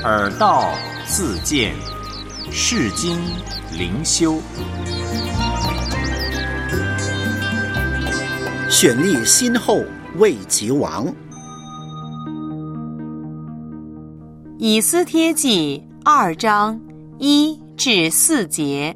耳道自见，世经灵修。 选立新后未及王。 以斯帖记2章1至4节。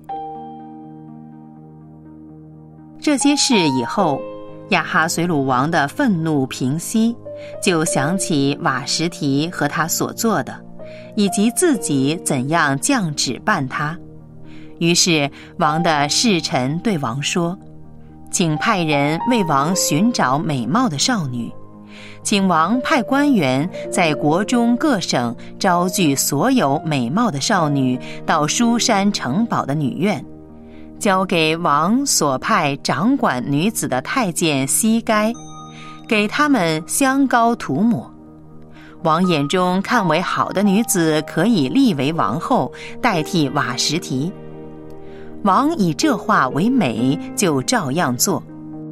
这些事以后，亚哈随鲁王的愤怒平息，就想起瓦实提和他所做的，以及自己怎样降旨办他。于是王的侍臣对王说，请派人为王寻找美貌的少女，请王派官员在国中各省招聚所有美貌的少女到书珊城堡的女院，交给王所派掌管女子的太监西该，给他们香膏涂抹。王眼中看为好的女子可以立为王后，代替瓦实提。王以这话为美，就照样做。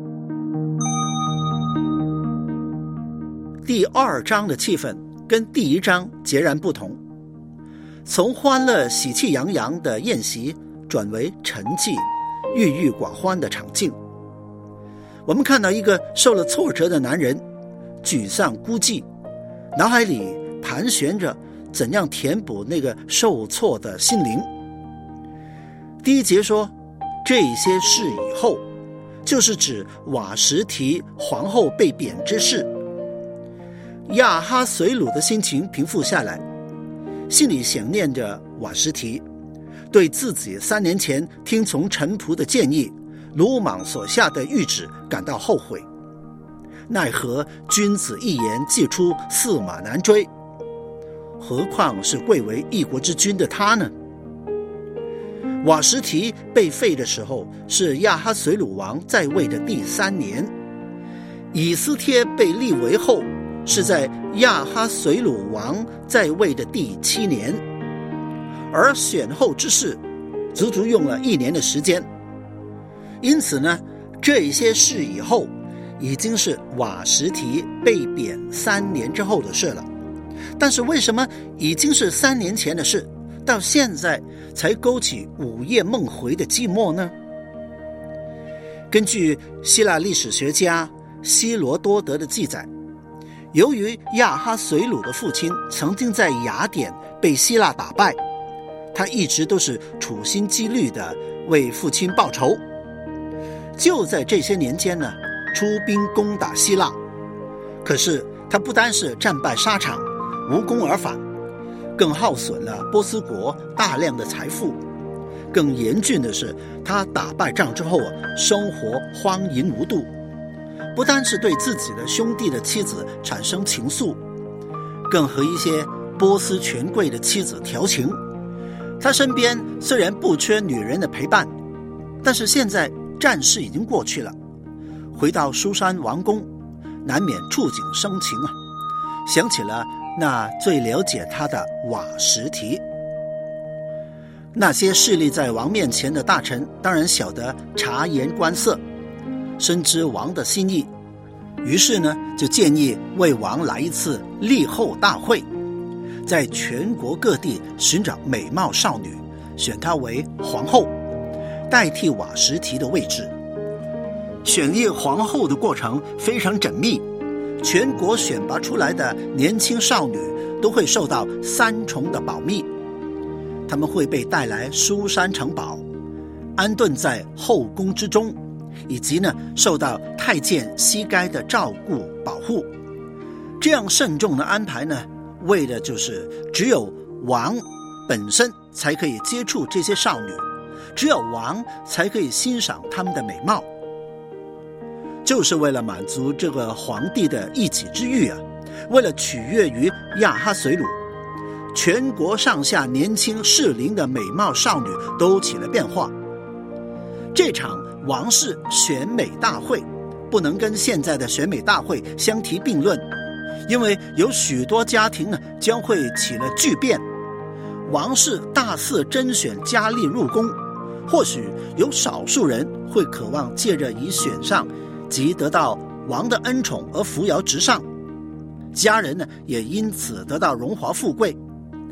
第2章的气氛跟第1章截然不同，从欢乐喜气洋洋的宴席转为沉寂郁郁寡欢的场景。我们看到一个受了挫折的男人沮丧孤寂，脑海里盘旋着怎样填补那个受挫的心灵。第1节说，这些事以后，就是指瓦实提皇后被贬之事。亚哈随鲁的心情平复下来，心里想念着瓦实提，对自己3年前听从臣仆的建议，鲁莽所下的谕旨感到后悔。奈何君子一言既出，驷马难追，何况是贵为一国之君的他呢？瓦实提被废的时候是亚哈随鲁王在位的第3年，以斯帖被立为后是在亚哈随鲁王在位的第7年，而选后之事足足用了1年的时间。因此呢，这些事以后已经是瓦实提被贬3年之后的事了。但是为什么已经是3年前的事，到现在才勾起午夜梦回的寂寞呢？根据希腊历史学家希罗多德的记载，由于亚哈随鲁的父亲曾经在雅典被希腊打败，他一直都是处心积虑地为父亲报仇。就在这些年间呢，出兵攻打希腊，可是他不单是战败沙场，无功而返，更耗损了波斯国大量的财富。更严峻的是，他打败仗之后生活荒淫无度，不单是对自己的兄弟的妻子产生情愫，更和一些波斯权贵的妻子调情。他身边虽然不缺女人的陪伴，但是现在战事已经过去了，回到书珊王宫，难免触景生情啊，想起了那最了解他的瓦实提。那些势力在王面前的大臣当然晓得察言观色，深知王的心意，于是呢就建议为王来一次立后大会，在全国各地寻找美貌少女，选她为皇后，代替瓦实提的位置。选立皇后的过程非常缜密，全国选拔出来的年轻少女都会受到3重的保密，他们会被带来书珊城堡，安顿在后宫之中，以及呢受到太监西该的照顾保护。这样慎重的安排呢，为的就是只有王本身才可以接触这些少女，只有王才可以欣赏她们的美貌，就是为了满足这个皇帝的一己之欲啊，为了取悦于亚哈随鲁，全国上下年轻适龄的美貌少女都起了变化。这场王室选美大会不能跟现在的选美大会相提并论，因为有许多家庭呢将会起了巨变。王室大肆甄选佳丽入宫，或许有少数人会渴望借着以选上即得到王的恩宠而扶摇直上，家人呢也因此得到荣华富贵。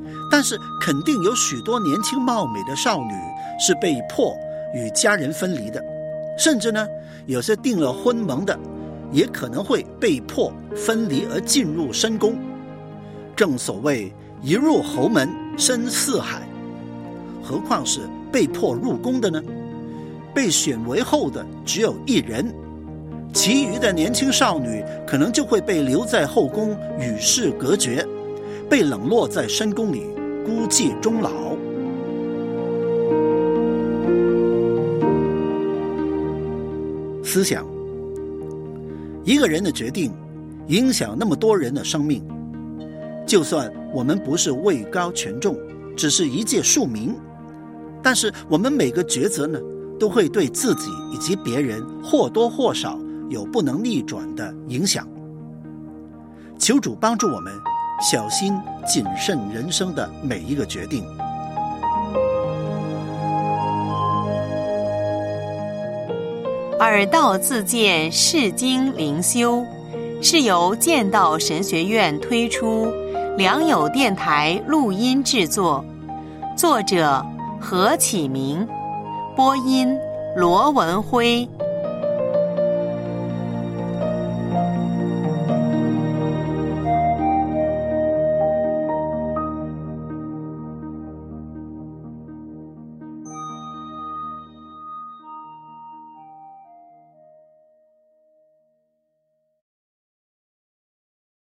但是肯定有许多年轻貌美的少女是被迫与家人分离的，甚至呢，有些订了婚盟的也可能会被迫分离而进入深宫。正所谓一入侯门深似海，何况是被迫入宫的呢？被选为后的只有一人，其余的年轻少女可能就会被留在后宫与世隔绝，被冷落在深宫里孤寂终老。思想，一个人的决定影响那么多人的生命，就算我们不是位高权重，只是一介庶民，但是我们每个抉择呢，都会对自己以及别人或多或少有不能逆转的影响。求主帮助我们小心谨慎人生的每一个决定。 耳道自荐释经灵修是由剑道神学院推出，良友电台录音制作，作者何启明，播音罗文辉。